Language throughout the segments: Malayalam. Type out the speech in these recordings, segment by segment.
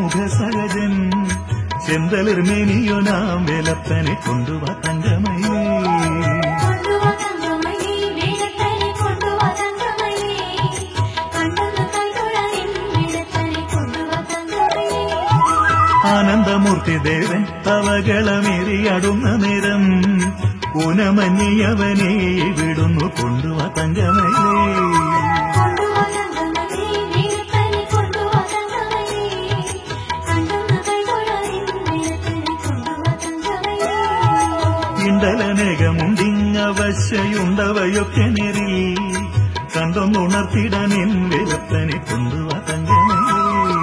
മുഖ സഹജൻ ചെന്തളിർമേനിയോ നാം വേലപ്പനെ കൊണ്ടുവാ തങ്കമയിലേ. ആനന്ദമൂർത്തി ദേവൻ തവകളമേറിയാടുന്ന നേരം ഊനമഞ്ഞിയവനെ വിടുന്നു കൊണ്ടുവാ തങ്കമയിലേ. ഇണ്ടലനേകമുണ്ടിങ്ങവശ്യുണ്ടവയൊക്കെ നേരി കണ്ടൊന്നുണർത്തിടാൻ എൻ വേലപ്പനെ കൊണ്ടുവാ തങ്കമയിലേ.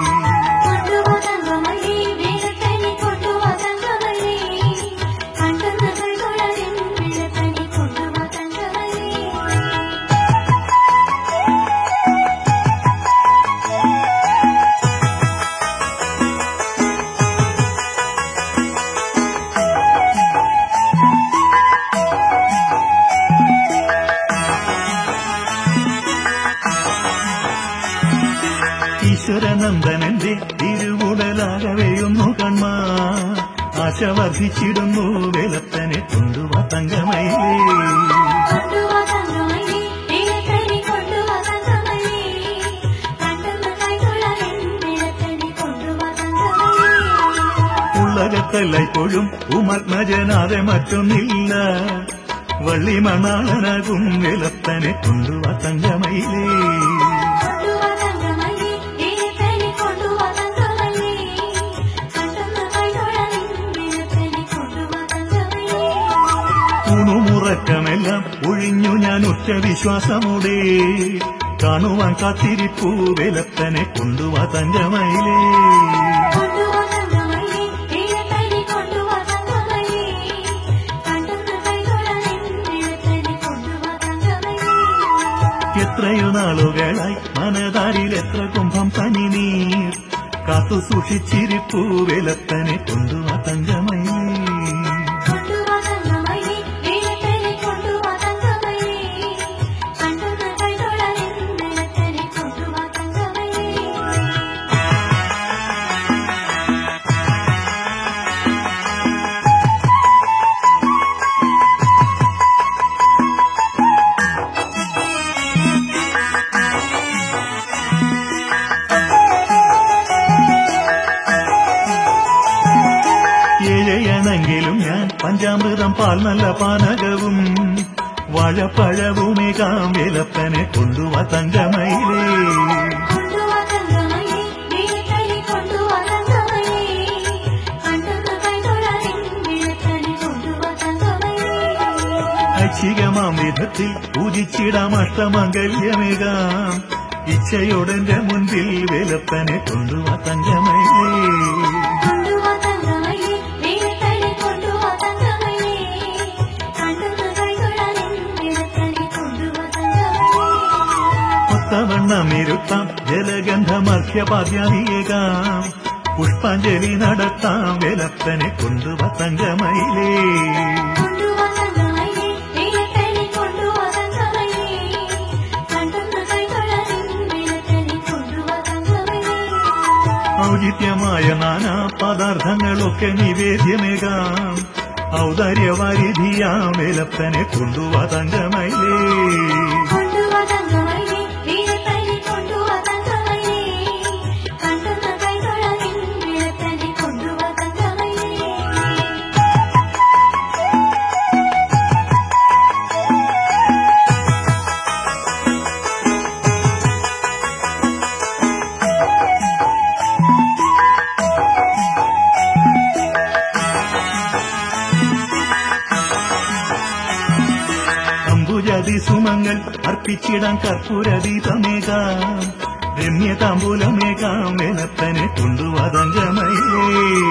ഈശ്വരനന്ദനന്റെ തിരുവുടലാകവെയൊന്നു കൺമാ ആശ വർദ്ധിച്ചിടുന്നു വേലപ്പനെ കൊണ്ടുവാ തങ്കമയിലേ. ഉള്ളകത്തല്ലൈപ്പോഴും ഉമാത്മജനാതെ മറ്റൊന്നില്ല വള്ളിമണാളനാകും വേലപ്പനെ കൊണ്ടുവാ തങ്കമയിലേ. ൂണുമുറക്കമെല്ലാം ഒഴിഞ്ഞു ഞാൻ ഒറ്റ വിശ്വാസമോടെ കാണുവാൻ കാത്തിരിപ്പൂ വേലപ്പനെ കൊണ്ടുവാ തങ്കമയിലേ. എത്രയോ നാളുകളായി മനതാരിൽ എത്ര കുംഭം പനിനീർ കാത്തു സൂക്ഷിച്ചിരിപ്പൂ വേലപ്പനെ കൊണ്ടുവാ തങ്കമയിലേ. െങ്കിലും ഞാൻ പഞ്ചാമൃതം പാൽ നല്ല പാനകവും വാഴപ്പഴവുമേകാം വേലപ്പനെ കൊണ്ടുവാ തങ്കമയിലേ. ഐച്ഛികമാം വിധത്തിൽ പൂജിച്ചിടാം അഷ്ടമംഗല്യമേകാം ഇച്ഛയോടെന്റെ മുൻപിൽ വേലപ്പനെ കൊണ്ടുവാ തങ്കമയിലേ. ൊത്തവണ്ണമിരുത്താം ജലഗന്ധമർഘ്യപാദ്യാദിയേകാം പുഷ്പാഞ്ജലി നടത്താം വേലപ്പനെ കൊണ്ടുവാ തങ്കമയിലേ. ഔചിത്യമായ നാനാ പദാർത്ഥങ്ങളൊക്കെ നിവേദ്യമേകാം ഔദാര്യവാരിധിയാം വേലപ്പനെ കൊണ്ടുവാ തങ്കമയിലേ. സുമങ്ങൾ അർപ്പിച്ചിടാൻ കർപ്പൂരദീപമേകാം രമ്യതാമ്പൂലമേകാം വേലപ്പനെ കൊണ്ടുവാ തങ്കമയിലേ.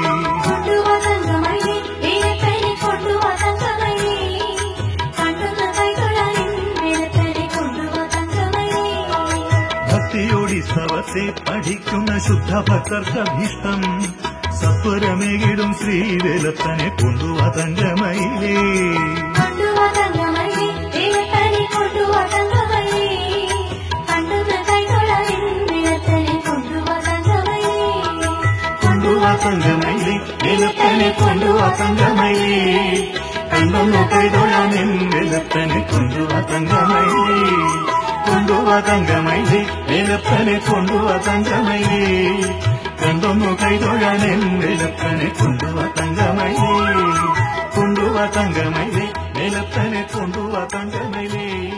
ഭക്തിയോടി സ്തവത്തെ പഠിക്കുന്ന ശുദ്ധ ഭക്തർക്കഭീഷ്ടം സത്വരമേകിടും ശ്രീവേലപ്പനെ കൊണ്ടുവാ തങ്കമയിലേ. തങ്കമൈലി വെളുപ്പനെ കൊണ്ടുവാ തങ്കമൈലി കണ്ടൊന്നു കൈതൊഴാനെൻ വെളുപ്പനെ കൊണ്ടുവാ തങ്കമൈലി കൊണ്ടുവാ തങ്കമൈലി വെളുപ്പനെ കൊണ്ടുവാ തങ്കമൈലി കണ്ടൊന്നു കൈതൊഴാനെൻ വെളുപ്പനെ കൊണ്ടുവാ തങ്കമൈലി കൊണ്ടുവാ തങ്കമൈലി വെളുപ്പനെ കൊണ്ടുവാ തങ്കമൈലി